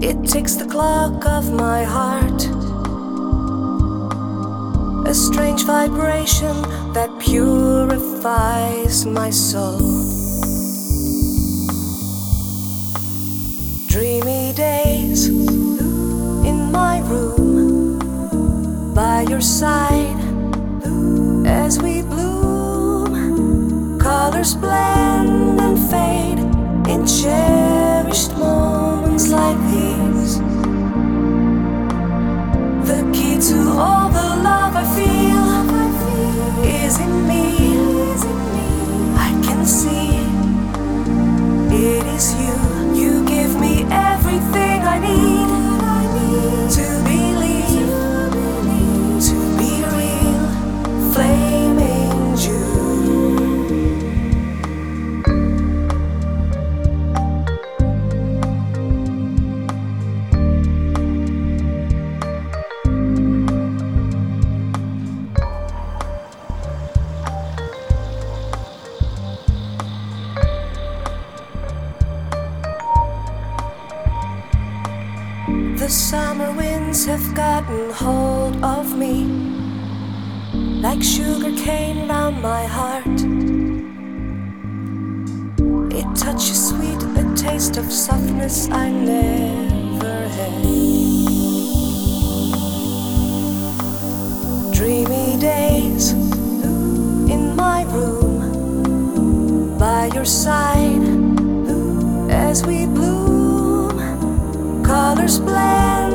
It ticks the clock of my heart, a strange vibration that purifies my soul. Dreamy days in my room, by your side as we bloom. Colors blend and fade in cherished moments like these. The key to all the love I feel is in me. I can see it is you. You give me everything I need to believe, to be real, flaming June. The summer winds have gotten hold of me, like sugar cane round my heart. It touches sweet, a taste of softness I never had. Dreamy days in my room, by your side as we bloom. Colors blend